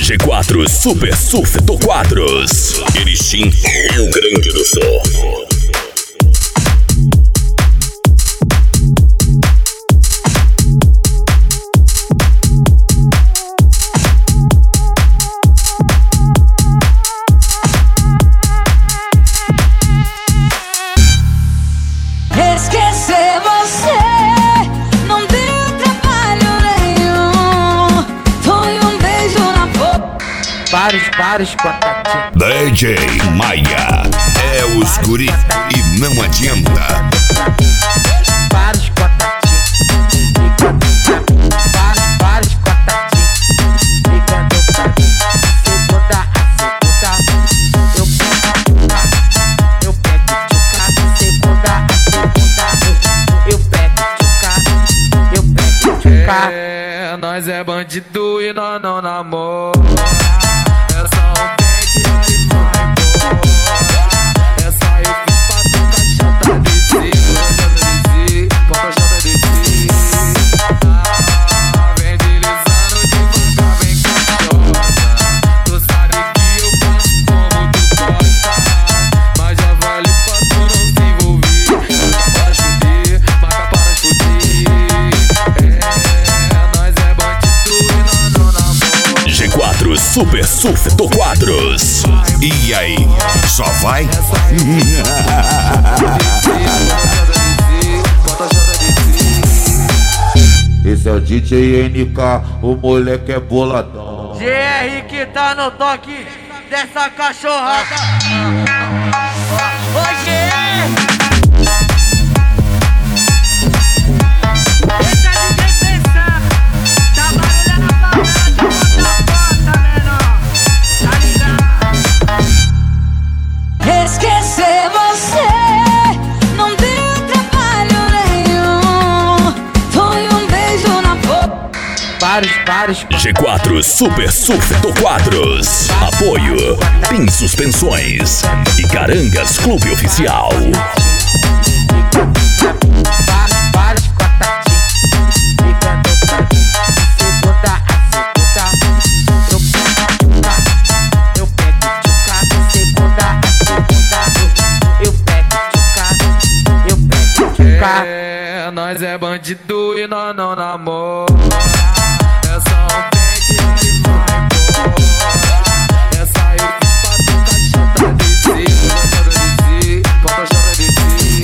G4 Super Surf do Quadros. Erechim, Rio Grande do Sul. Esquecer você não deu trabalho nenhum. Foi um beijo na boca. Vários contatinhos. DJ Maia é os guri e não adianta. Vários contatinhos. Vários contatinhos. E quando eu segunda a segunda, eu pego tchuca. Segunda a segunda, eu pego tchuca. É, nós é bandido e nós não namora. É só um pente e vai embora. É só eu fiz pra tu caixota descer. Caixota descer. Vem deslizando devagar, vem caixota. Tu sabe que eu faço como tu gosta, mas já vale pra tu não se envolver. Marca para explodir. É, nós é bandido e nós não namora. G4 Super Surf do Quadros. E aí, só vai? Esse é o DJ NK, o moleque é boladão. GR que tá no toque dessa cachorrada. Ô GR! Esquecer você não deu trabalho nenhum. Foi um beijo na boca. Vários. G4 Super Surf do Quadros. Apoio PIN Suspensões e Carangas Clube Oficial. Vários contatinhos. E quando segunda a segunda, eu pego tchuca. Segunda a segunda, eu pego tchuca. É, nós é bandido e nós não namora. É só um pente e vai embora. É só eu fiz pra tu caixota descer. Caixota descer.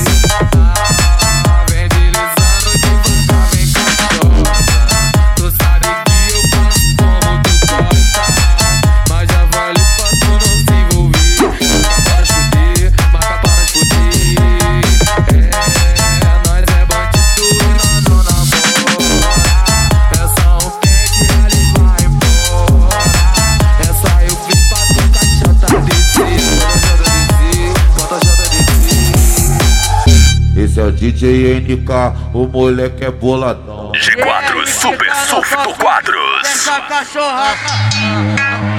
Vem deslizando devagar, vem caixota. Tu sabe que eu faço como tu gosta, mas já vale pra tu não se envolver. Marca para explodir. É, nós é bandido e nós não namora. É só um pente e ele vai embora. É só eu fiz pra tu caixota descer. Caixota descer. Esse é o DJ NK, o moleque é boladão. G4 Super Surf do Quadros. Essa cachorrada.